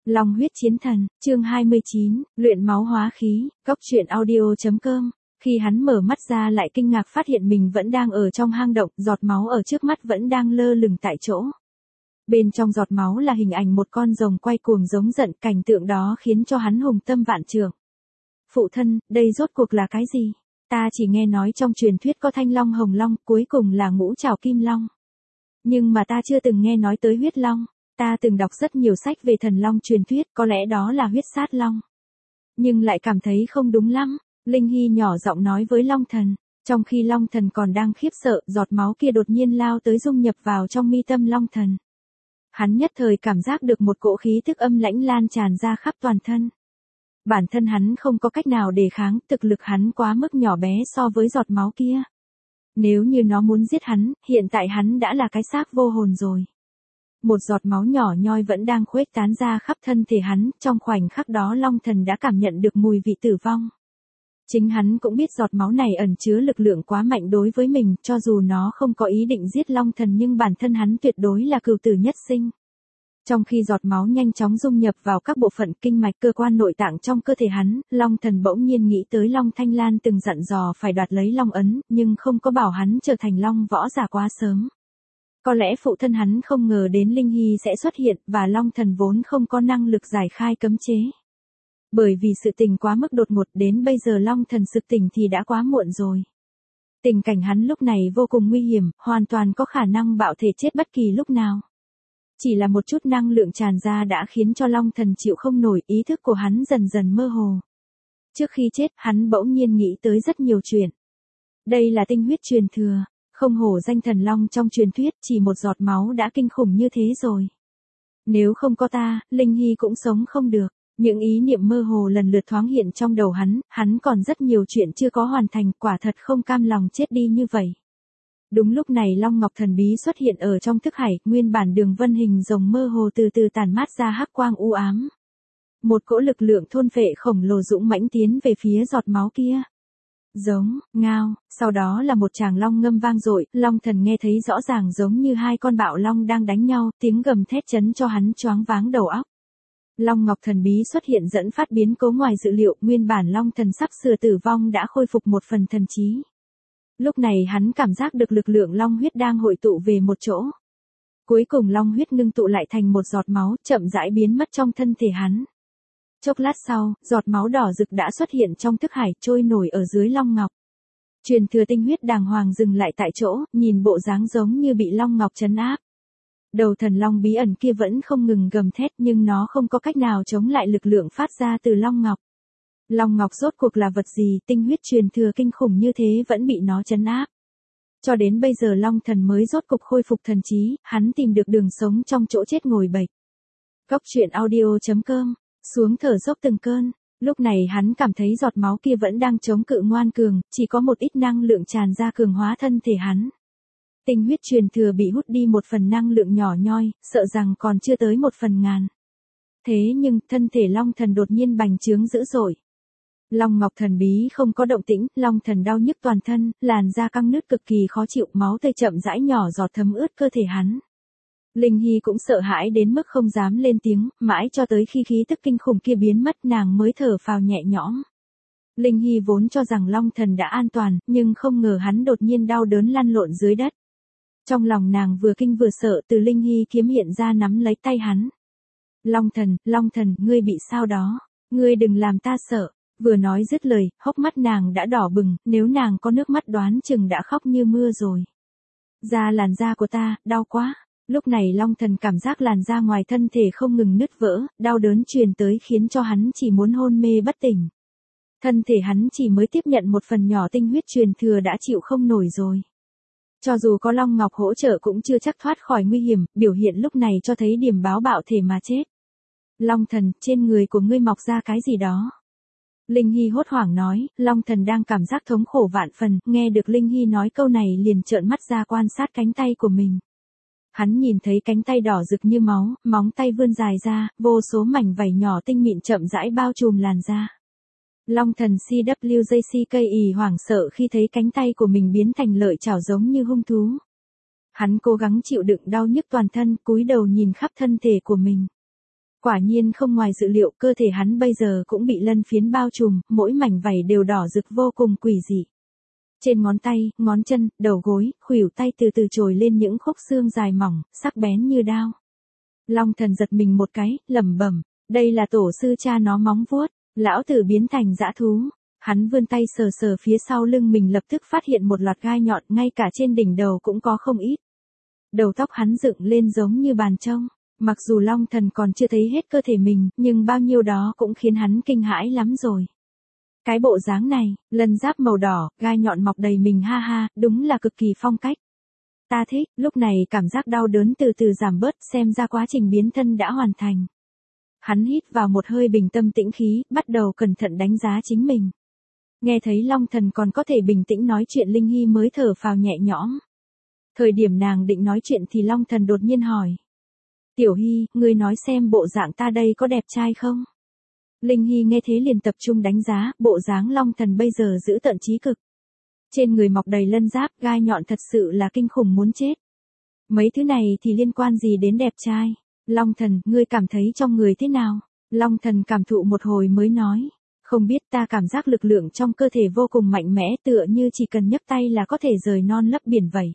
Long huyết chiến thần, chương 29, luyện máu hóa khí, góc truyện audio.com. Khi hắn mở mắt ra lại kinh ngạc phát hiện mình vẫn đang ở trong hang động, giọt máu ở trước mắt vẫn đang lơ lửng tại chỗ. Bên trong giọt máu là hình ảnh một con rồng quay cuồng giống giận, cảnh tượng đó khiến cho hắn hùng tâm vạn trượng. Phụ thân, đây rốt cuộc là cái gì? Ta chỉ nghe nói trong truyền thuyết có thanh long hồng long, cuối cùng là ngũ trảo kim long. Nhưng mà ta chưa từng nghe nói tới huyết long. Ta từng đọc rất nhiều sách về thần long truyền thuyết, có lẽ đó là huyết sát long. Nhưng lại cảm thấy không đúng lắm. Linh Hy nhỏ giọng nói với Long Thần. Trong khi Long Thần còn đang khiếp sợ, giọt máu kia đột nhiên lao tới dung nhập vào trong mi tâm Long Thần. Hắn nhất thời cảm giác được một cỗ khí tức âm lãnh lan tràn ra khắp toàn thân. Bản thân hắn không có cách nào đề kháng, thực lực hắn quá mức nhỏ bé so với giọt máu kia. Nếu như nó muốn giết hắn, hiện tại hắn đã là cái xác vô hồn rồi. Một giọt máu nhỏ nhoi vẫn đang khuếch tán ra khắp thân thể hắn, trong khoảnh khắc đó Long Thần đã cảm nhận được mùi vị tử vong. Chính hắn cũng biết giọt máu này ẩn chứa lực lượng quá mạnh đối với mình, cho dù nó không có ý định giết Long Thần nhưng bản thân hắn tuyệt đối là cừu tử nhất sinh. Trong khi giọt máu nhanh chóng dung nhập vào các bộ phận kinh mạch cơ quan nội tạng trong cơ thể hắn, Long Thần bỗng nhiên nghĩ tới Long Thanh Lan từng dặn dò phải đoạt lấy Long ấn, nhưng không có bảo hắn trở thành Long võ giả quá sớm. Có lẽ phụ thân hắn không ngờ đến Linh Hy sẽ xuất hiện và Long Thần vốn không có năng lực giải khai cấm chế. Bởi vì sự tình quá mức đột ngột đến bây giờ Long Thần sực tỉnh thì đã quá muộn rồi. Tình cảnh hắn lúc này vô cùng nguy hiểm, hoàn toàn có khả năng bạo thể chết bất kỳ lúc nào. Chỉ là một chút năng lượng tràn ra đã khiến cho Long Thần chịu không nổi, ý thức của hắn dần dần mơ hồ. Trước khi chết, hắn bỗng nhiên nghĩ tới rất nhiều chuyện. Đây là tinh huyết truyền thừa, không hổ danh thần long trong truyền thuyết, chỉ một giọt máu đã kinh khủng như thế rồi. Nếu không có ta, Linh Hy cũng sống không được. Những ý niệm mơ hồ lần lượt thoáng hiện trong đầu hắn còn rất nhiều chuyện chưa có hoàn thành, quả thật không cam lòng chết đi như vậy. Đúng lúc này Long Ngọc thần bí xuất hiện ở trong thức hải, nguyên bản đường vân hình rồng mơ hồ từ từ tàn mát ra hắc quang u ám. Một cỗ lực lượng thôn phệ khổng lồ dũng mãnh tiến về phía giọt máu kia. Giống, ngao, sau đó là một tràng long ngâm vang dội, Long Thần nghe thấy rõ ràng giống như hai con bạo long đang đánh nhau, tiếng gầm thét chấn cho hắn choáng váng đầu óc. Long Ngọc thần bí xuất hiện dẫn phát biến cố ngoài dự liệu, nguyên bản Long Thần sắp sửa tử vong đã khôi phục một phần thần trí. Lúc này hắn cảm giác được lực lượng long huyết đang hội tụ về một chỗ. Cuối cùng long huyết ngưng tụ lại thành một giọt máu, chậm rãi biến mất trong thân thể hắn. Chốc lát sau, giọt máu đỏ rực đã xuất hiện trong thức hải, trôi nổi ở dưới Long Ngọc. Truyền thừa tinh huyết đàng hoàng dừng lại tại chỗ, nhìn bộ dáng giống như bị Long Ngọc trấn áp. Đầu thần long bí ẩn kia vẫn không ngừng gầm thét nhưng nó không có cách nào chống lại lực lượng phát ra từ Long Ngọc. Long Ngọc rốt cuộc là vật gì, tinh huyết truyền thừa kinh khủng như thế vẫn bị nó trấn áp. Cho đến bây giờ Long Thần mới rốt cục khôi phục thần trí, hắn tìm được đường sống trong chỗ chết ngồi bệt. Góc truyện audio.com, xuống thở dốc từng cơn, lúc này hắn cảm thấy giọt máu kia vẫn đang chống cự ngoan cường, chỉ có một ít năng lượng tràn ra cường hóa thân thể hắn. Tinh huyết truyền thừa bị hút đi một phần năng lượng nhỏ nhoi, sợ rằng còn chưa tới một phần ngàn. Thế nhưng, thân thể Long Thần đột nhiên bành trướng dữ dội. Long Ngọc thần bí không có động tĩnh, Long Thần đau nhức toàn thân, làn da căng nứt cực kỳ khó chịu, máu tươi chậm rãi nhỏ giọt thấm ướt cơ thể hắn. Linh Hy cũng sợ hãi đến mức không dám lên tiếng, mãi cho tới khi khí tức kinh khủng kia biến mất nàng mới thở phào nhẹ nhõm. Linh Hy vốn cho rằng Long Thần đã an toàn, nhưng không ngờ hắn đột nhiên đau đớn lăn lộn dưới đất. Trong lòng nàng vừa kinh vừa sợ, từ Linh Hy kiếm hiện ra nắm lấy tay hắn. Long Thần, ngươi bị sao đó? Ngươi đừng làm ta sợ. Vừa nói dứt lời, hốc mắt nàng đã đỏ bừng, nếu nàng có nước mắt đoán chừng đã khóc như mưa rồi. Làn da của ta, đau quá. Lúc này Long Thần cảm giác làn da ngoài thân thể không ngừng nứt vỡ, đau đớn truyền tới khiến cho hắn chỉ muốn hôn mê bất tỉnh. Thân thể hắn chỉ mới tiếp nhận một phần nhỏ tinh huyết truyền thừa đã chịu không nổi rồi. Cho dù có Long Ngọc hỗ trợ cũng chưa chắc thoát khỏi nguy hiểm, biểu hiện lúc này cho thấy điểm báo bạo thể mà chết. Long Thần, trên người của ngươi mọc ra cái gì đó? Linh Hy hốt hoảng nói, Long Thần đang cảm giác thống khổ vạn phần, nghe được Linh Hy nói câu này liền trợn mắt ra quan sát cánh tay của mình. Hắn nhìn thấy cánh tay đỏ rực như máu, móng tay vươn dài ra, vô số mảnh vảy nhỏ tinh mịn chậm rãi bao trùm làn da. Long Thần CWJCKY hoảng sợ khi thấy cánh tay của mình biến thành lợi chảo giống như hung thú. Hắn cố gắng chịu đựng đau nhức toàn thân, cúi đầu nhìn khắp thân thể của mình. Quả nhiên không ngoài dự liệu, cơ thể hắn bây giờ cũng bị lân phiến bao trùm, mỗi mảnh vảy đều đỏ rực vô cùng quỷ dị. Trên ngón tay, ngón chân, đầu gối, khuỷu tay từ từ trồi lên những khúc xương dài mỏng, sắc bén như đao. Long Thần giật mình một cái, lẩm bẩm, đây là tổ sư cha nó móng vuốt, lão tử biến thành dã thú. Hắn vươn tay sờ sờ phía sau lưng mình, lập tức phát hiện một loạt gai nhọn, ngay cả trên đỉnh đầu cũng có không ít. Đầu tóc hắn dựng lên giống như bàn trông. Mặc dù Long Thần còn chưa thấy hết cơ thể mình, nhưng bao nhiêu đó cũng khiến hắn kinh hãi lắm rồi. Cái bộ dáng này, lân giáp màu đỏ, gai nhọn mọc đầy mình, ha ha, đúng là cực kỳ phong cách. Ta thích. Lúc này cảm giác đau đớn từ từ giảm bớt, xem ra quá trình biến thân đã hoàn thành. Hắn hít vào một hơi bình tâm tĩnh khí, bắt đầu cẩn thận đánh giá chính mình. Nghe thấy Long Thần còn có thể bình tĩnh nói chuyện, Linh Hy mới thở phào nhẹ nhõm. Thời điểm nàng định nói chuyện thì Long Thần đột nhiên hỏi. Tiểu Hy, ngươi nói xem bộ dạng ta đây có đẹp trai không? Linh Hy nghe thế liền tập trung đánh giá, bộ dáng Long Thần bây giờ giữ tận trí cực. Trên người mọc đầy lân giáp, gai nhọn thật sự là kinh khủng muốn chết. Mấy thứ này thì liên quan gì đến đẹp trai? Long Thần, ngươi cảm thấy trong người thế nào? Long Thần cảm thụ một hồi mới nói. Không biết, ta cảm giác lực lượng trong cơ thể vô cùng mạnh mẽ, tựa như chỉ cần nhấc tay là có thể rời non lấp biển vậy.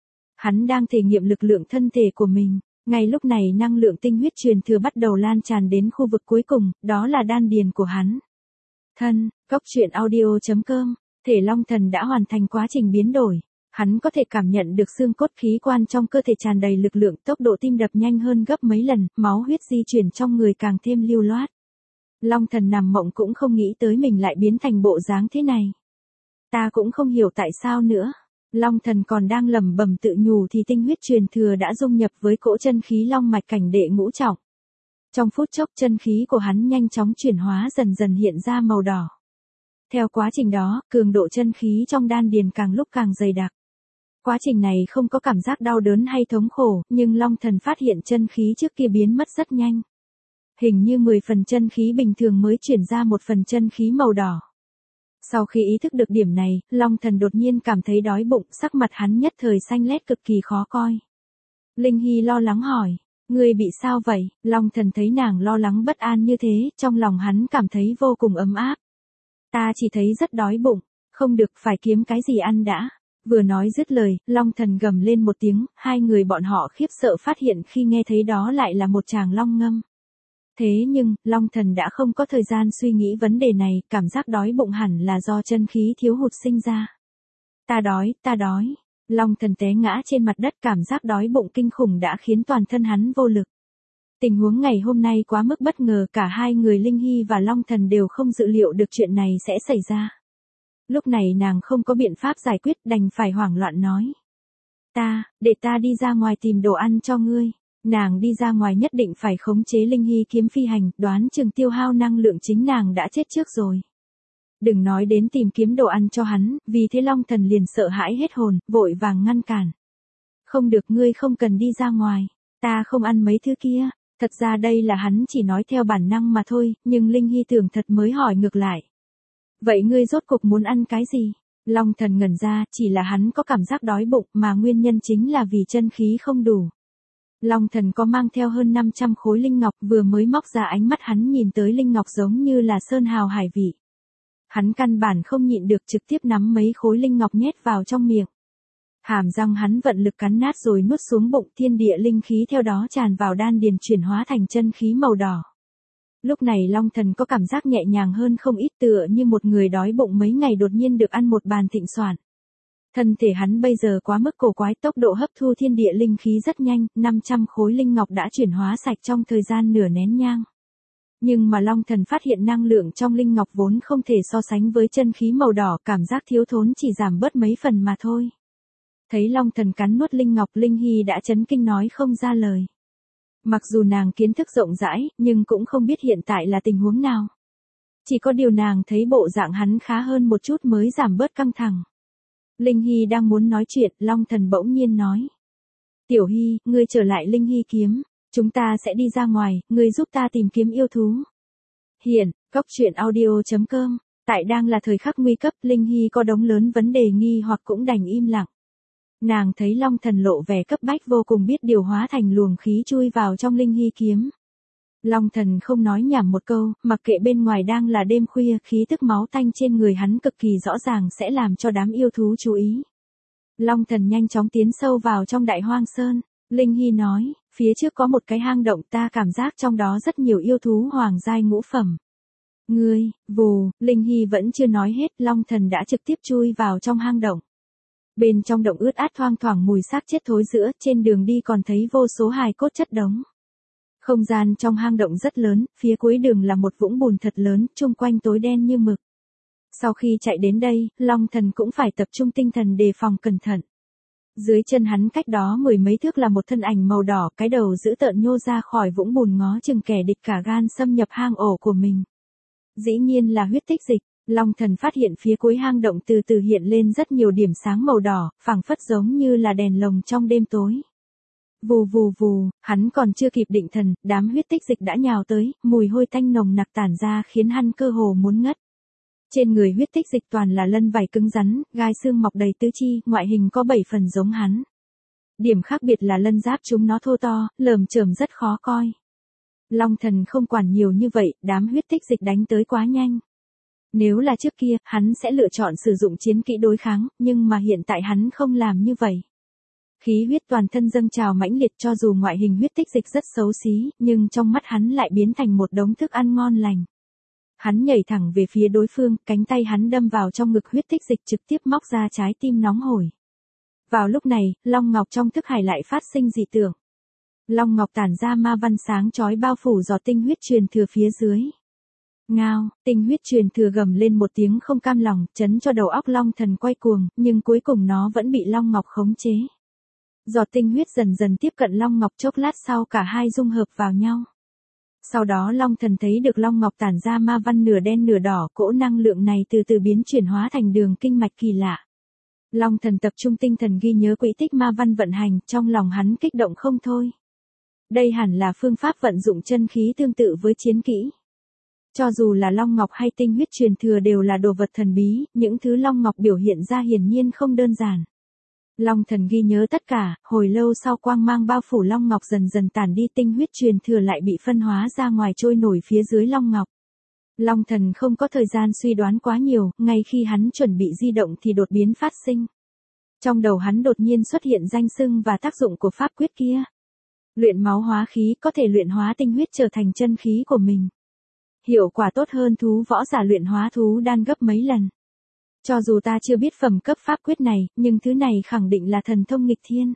Hắn đang thể nghiệm lực lượng thân thể của mình. Ngay lúc này năng lượng tinh huyết truyền thừa bắt đầu lan tràn đến khu vực cuối cùng, đó là đan điền của hắn. Thân, Cốc Truyện Audio.com, thể Long Thần đã hoàn thành quá trình biến đổi. Hắn có thể cảm nhận được xương cốt khí quan trong cơ thể tràn đầy lực lượng, tốc độ tim đập nhanh hơn gấp mấy lần, máu huyết di chuyển trong người càng thêm lưu loát. Long Thần nằm mộng cũng không nghĩ tới mình lại biến thành bộ dáng thế này. Ta cũng không hiểu tại sao nữa. Long Thần còn đang lẩm bẩm tự nhủ thì tinh huyết truyền thừa đã dung nhập với cỗ chân khí long mạch cảnh đệ ngũ trọng. Trong phút chốc chân khí của hắn nhanh chóng chuyển hóa, dần dần hiện ra màu đỏ. Theo quá trình đó, cường độ chân khí trong đan điền càng lúc càng dày đặc. Quá trình này không có cảm giác đau đớn hay thống khổ, nhưng Long Thần phát hiện chân khí trước kia biến mất rất nhanh. Hình như 10 phần chân khí bình thường mới chuyển ra 1 phần chân khí màu đỏ. Sau khi ý thức được điểm này, Long Thần đột nhiên cảm thấy đói bụng, sắc mặt hắn nhất thời xanh lét cực kỳ khó coi. Linh Hy lo lắng hỏi, ngươi bị sao vậy? Long Thần thấy nàng lo lắng bất an như thế, trong lòng hắn cảm thấy vô cùng ấm áp. Ta chỉ thấy rất đói bụng, không được, phải kiếm cái gì ăn đã. Vừa nói dứt lời, Long Thần gầm lên một tiếng, hai người bọn họ khiếp sợ phát hiện khi nghe thấy đó lại là một tràng long ngâm. Thế nhưng, Long Thần đã không có thời gian suy nghĩ vấn đề này, cảm giác đói bụng hẳn là do chân khí thiếu hụt sinh ra. Ta đói, ta đói. Long Thần té ngã trên mặt đất, cảm giác đói bụng kinh khủng đã khiến toàn thân hắn vô lực. Tình huống ngày hôm nay quá mức bất ngờ, cả hai người Linh Hy và Long Thần đều không dự liệu được chuyện này sẽ xảy ra. Lúc này nàng không có biện pháp giải quyết, đành phải hoảng loạn nói. Để ta đi ra ngoài tìm đồ ăn cho ngươi. Nàng đi ra ngoài nhất định phải khống chế Linh Hy kiếm phi hành, đoán chừng tiêu hao năng lượng chính nàng đã chết trước rồi. Đừng nói đến tìm kiếm đồ ăn cho hắn, vì thế Long Thần liền sợ hãi hết hồn, vội vàng ngăn cản. Không được, ngươi không cần đi ra ngoài, ta không ăn mấy thứ kia. Thật ra đây là hắn chỉ nói theo bản năng mà thôi, nhưng Linh Hy tưởng thật mới hỏi ngược lại. Vậy ngươi rốt cục muốn ăn cái gì? Long Thần ngẩn ra, chỉ là hắn có cảm giác đói bụng mà nguyên nhân chính là vì chân khí không đủ. Long Thần có mang theo hơn 500 khối linh ngọc, vừa mới móc ra ánh mắt hắn nhìn tới linh ngọc giống như là sơn hào hải vị. Hắn căn bản không nhịn được, trực tiếp nắm mấy khối linh ngọc nhét vào trong miệng. Hàm răng hắn vận lực cắn nát rồi nuốt xuống bụng, thiên địa linh khí theo đó tràn vào đan điền chuyển hóa thành chân khí màu đỏ. Lúc này Long Thần có cảm giác nhẹ nhàng hơn không ít, tựa như một người đói bụng mấy ngày đột nhiên được ăn một bàn thịnh soạn. Thân thể hắn bây giờ quá mức cổ quái, tốc độ hấp thu thiên địa linh khí rất nhanh, 500 khối linh ngọc đã chuyển hóa sạch trong thời gian nửa nén nhang. Nhưng mà Long Thần phát hiện năng lượng trong linh ngọc vốn không thể so sánh với chân khí màu đỏ, cảm giác thiếu thốn chỉ giảm bớt mấy phần mà thôi. Thấy Long Thần cắn nuốt linh ngọc, Linh Hy đã chấn kinh nói không ra lời. Mặc dù nàng kiến thức rộng rãi, nhưng cũng không biết hiện tại là tình huống nào. Chỉ có điều nàng thấy bộ dạng hắn khá hơn một chút mới giảm bớt căng thẳng. Linh Hy đang muốn nói chuyện, Long Thần bỗng nhiên nói. Tiểu Hy, ngươi trở lại Linh Hy kiếm, chúng ta sẽ đi ra ngoài, ngươi giúp ta tìm kiếm yêu thú. Hiện, Cốc Truyện Audio.com, tại đang là thời khắc nguy cấp, Linh Hy có đống lớn vấn đề nghi hoặc cũng đành im lặng. Nàng thấy Long Thần lộ vẻ cấp bách vô cùng, biết điều hóa thành luồng khí chui vào trong Linh Hy kiếm. Long Thần không nói nhảm một câu, mặc kệ bên ngoài đang là đêm khuya, khí tức máu tanh trên người hắn cực kỳ rõ ràng sẽ làm cho đám yêu thú chú ý. Long Thần nhanh chóng tiến sâu vào trong Đại Hoang Sơn. Linh Hy nói, phía trước có một cái hang động, ta cảm giác trong đó rất nhiều yêu thú hoàng giai ngũ phẩm. Ngươi, vù, Linh Hy vẫn chưa nói hết, Long Thần đã trực tiếp chui vào trong hang động. Bên trong động ướt át thoang thoảng mùi xác chết thối rữa, trên đường đi còn thấy vô số hài cốt chất đống. Không gian trong hang động rất lớn, phía cuối đường là một vũng bùn thật lớn, chung quanh tối đen như mực. Sau khi chạy đến đây, Long Thần cũng phải tập trung tinh thần đề phòng cẩn thận. Dưới chân hắn cách đó 10 mấy thước là một thân ảnh màu đỏ, cái đầu dữ tợn nhô ra khỏi vũng bùn ngó chừng kẻ địch cả gan xâm nhập hang ổ của mình. Dĩ nhiên là huyết tích dịch. Long Thần phát hiện phía cuối hang động từ từ hiện lên rất nhiều điểm sáng màu đỏ, phảng phất giống như là đèn lồng trong đêm tối. Vù vù vù, hắn còn chưa kịp định thần, đám huyết tích dịch đã nhào tới, mùi hôi tanh nồng nặc tản ra khiến hắn cơ hồ muốn ngất. Trên người huyết tích dịch toàn là lân vảy cứng rắn, gai xương mọc đầy tứ chi, ngoại hình có 7 phần giống hắn. Điểm khác biệt là lân giáp chúng nó thô to, lởm chởm rất khó coi. Long Thần không quản nhiều như vậy, đám huyết tích dịch đánh tới quá nhanh. Nếu là trước kia, hắn sẽ lựa chọn sử dụng chiến kỹ đối kháng, nhưng mà hiện tại hắn không làm như vậy. Khí huyết toàn thân dâng trào mãnh liệt, cho dù ngoại hình huyết tích dịch rất xấu xí, nhưng trong mắt hắn lại biến thành một đống thức ăn ngon lành. Hắn nhảy thẳng về phía đối phương, cánh tay hắn đâm vào trong ngực huyết tích dịch trực tiếp móc ra trái tim nóng hổi. Vào lúc này, Long Ngọc trong thức hải lại phát sinh dị tượng. Long Ngọc tản ra ma văn sáng chói bao phủ giọt tinh huyết truyền thừa phía dưới. Ngao, tinh huyết truyền thừa gầm lên một tiếng không cam lòng, chấn cho đầu óc Long Thần quay cuồng, nhưng cuối cùng nó vẫn bị Long Ngọc khống chế. Giọt tinh huyết dần dần tiếp cận Long Ngọc, chốc lát sau cả hai dung hợp vào nhau. Sau đó Long Thần thấy được Long Ngọc tản ra ma văn nửa đen nửa đỏ, cỗ năng lượng này từ từ biến chuyển hóa thành đường kinh mạch kỳ lạ. Long Thần tập trung tinh thần ghi nhớ quỹ tích ma văn vận hành, trong lòng hắn kích động không thôi. Đây hẳn là phương pháp vận dụng chân khí tương tự với chiến kỹ. Cho dù là Long Ngọc hay tinh huyết truyền thừa đều là đồ vật thần bí, những thứ Long Ngọc biểu hiện ra hiển nhiên không đơn giản. Long Thần ghi nhớ tất cả, hồi lâu sau quang mang bao phủ Long Ngọc dần dần tản đi, tinh huyết truyền thừa lại bị phân hóa ra ngoài trôi nổi phía dưới Long Ngọc. Long Thần không có thời gian suy đoán quá nhiều, ngay khi hắn chuẩn bị di động thì đột biến phát sinh. Trong đầu hắn đột nhiên xuất hiện danh xưng và tác dụng của pháp quyết kia. Luyện máu hóa khí, có thể luyện hóa tinh huyết trở thành chân khí của mình. Hiệu quả tốt hơn thú võ giả luyện hóa thú đan gấp mấy lần. Cho dù ta chưa biết phẩm cấp pháp quyết này, nhưng thứ này khẳng định là thần thông nghịch thiên.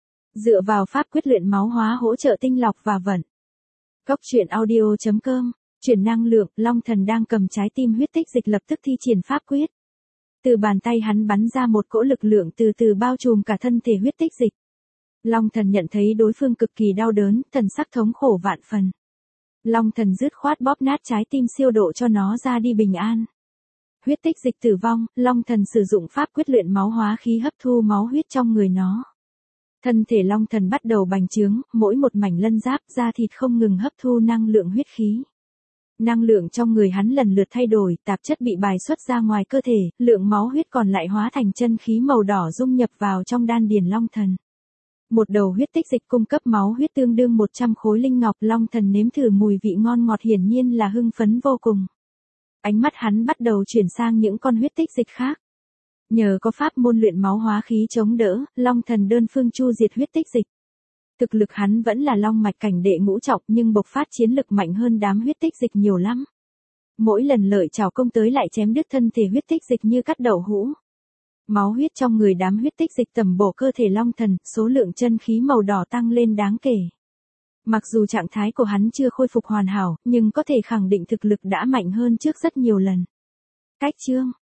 Dựa vào pháp quyết luyện máu hóa hỗ trợ tinh lọc và vận. Cốc truyện audio.com, chuyển năng lượng, Long Thần đang cầm trái tim huyết tích dịch lập tức thi triển pháp quyết. Từ bàn tay hắn bắn ra một cỗ lực lượng từ từ bao trùm cả thân thể huyết tích dịch. Long Thần nhận thấy đối phương cực kỳ đau đớn, thần sắc thống khổ vạn phần. Long Thần dứt khoát bóp nát trái tim siêu độ cho nó ra đi bình an. Huyết tích dịch tử vong, Long Thần sử dụng pháp quyết luyện máu hóa khí hấp thu máu huyết trong người nó. Thân thể Long Thần bắt đầu bành trướng, mỗi một mảnh lân giáp da thịt không ngừng hấp thu năng lượng huyết khí. Năng lượng trong người hắn lần lượt thay đổi, tạp chất bị bài xuất ra ngoài cơ thể, lượng máu huyết còn lại hóa thành chân khí màu đỏ dung nhập vào trong đan điền Long Thần. Một đầu huyết tích dịch cung cấp máu huyết tương đương 100 khối linh ngọc, Long Thần nếm thử mùi vị ngon ngọt hiển nhiên là hưng phấn vô cùng. Ánh mắt hắn bắt đầu chuyển sang những con huyết tích dịch khác. Nhờ có pháp môn luyện máu hóa khí chống đỡ, Long Thần đơn phương chu diệt huyết tích dịch. Thực lực hắn vẫn là long mạch cảnh đệ ngũ trọng nhưng bộc phát chiến lực mạnh hơn đám huyết tích dịch nhiều lắm. Mỗi lần lợi trảo công tới lại chém đứt thân thể huyết tích dịch như cắt đậu hũ. Máu huyết trong người đám huyết tích dịch tầm bổ cơ thể Long Thần, số lượng chân khí màu đỏ tăng lên đáng kể. Mặc dù trạng thái của hắn chưa khôi phục hoàn hảo, nhưng có thể khẳng định thực lực đã mạnh hơn trước rất nhiều lần. Cách chương